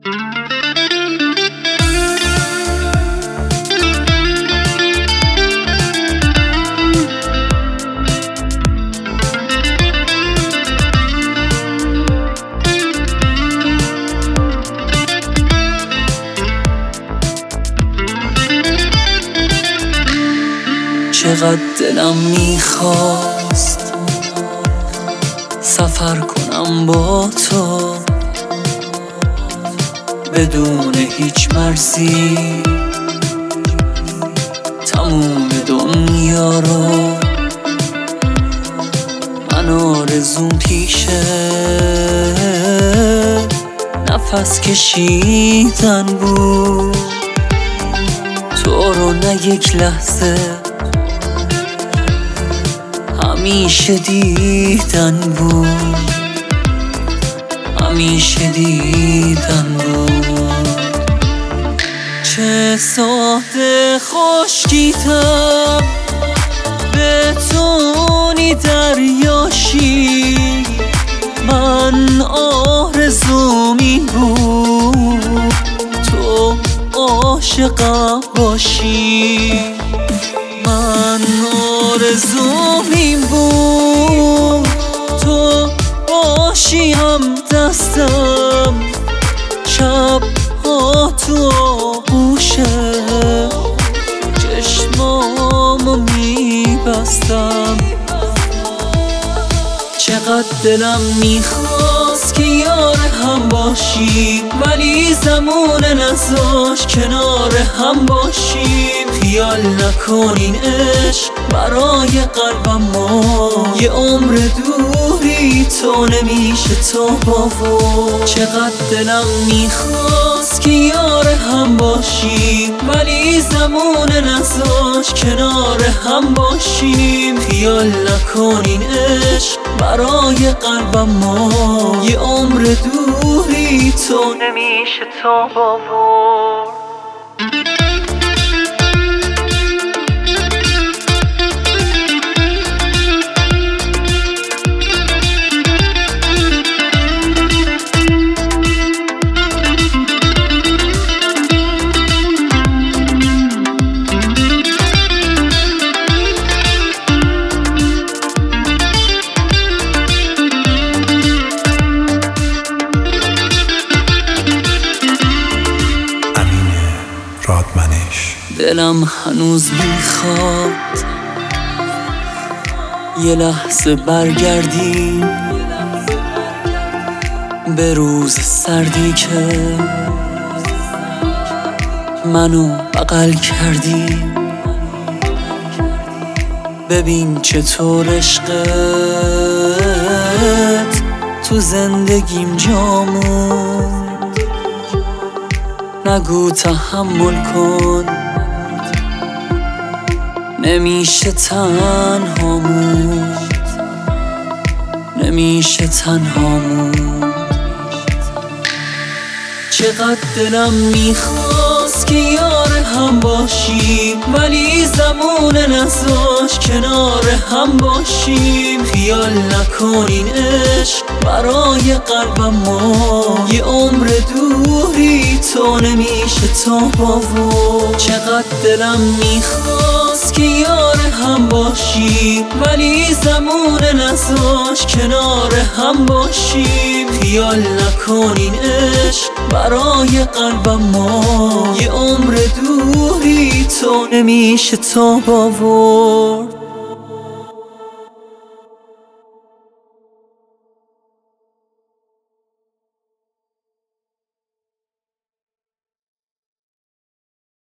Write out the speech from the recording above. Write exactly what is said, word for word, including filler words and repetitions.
چقدر دلم میخواست سفر کنم با تو بدون هیچ مرزی، تموم دنیا رو. من آرزوم پیشه نفس کشیدن بود، تو رو نه یک لحظه همیشه دیدن بود، همیشه دیدن بود. چه ساده خشکیدم بتونی دریاشی، من آرزوم این بود تو عاشقم باشی. من آرزوم این بود تو باشی هم دستم، شب ها تو آغوشه چشمامو میبستم. چقدر دلم میخواست که یار هم باشیم، ولی زمان نذاشت کنار هم باشیم. خیال نکنین عشق برای قلبم ما یه عمر دوری تو نمیشه تو باور. چقدر دلم میخواست که یار هم باشیم، ولی زمان نذاشت کنار هم باشیم. خیال نکنین عشق برای قلبم ما یه عمر دوری تو نمیشه تو باور. دلم هنوز میخواد یه لحظه برگردی به روز سردی که منو بغل کردی. ببین چطور عشقت تو زندگیم جا موند، نگو تحمل کن نمیشه تنها موند، نمیشه تنها موند. چقدر دلم میخواست که یار هم باشیم، ولی زمان نذاشت کنار هم باشیم. خیال نکنین عشق برای قلبم ما یه عمر دوری تو نمیشه تو باور. چقدر دلم میخواست که یار هم باشیم، ولی زمان نذاشت کنار هم باشیم. خیال نکنین عشق برای قلبم ما یه عمر دوری تو نمیشه تو باور.